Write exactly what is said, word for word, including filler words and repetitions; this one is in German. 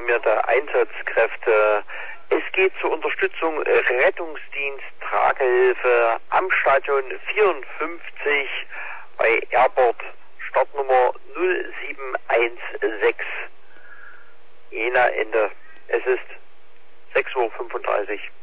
alarmierte Einsatzkräfte. Es geht zur Unterstützung Rettungsdienst Tragehilfe am Stadion vierundfünfzig bei Airport, Startnummer null sieben eins sechs. Jena Ende. Es ist sechs Uhr fünfunddreißig.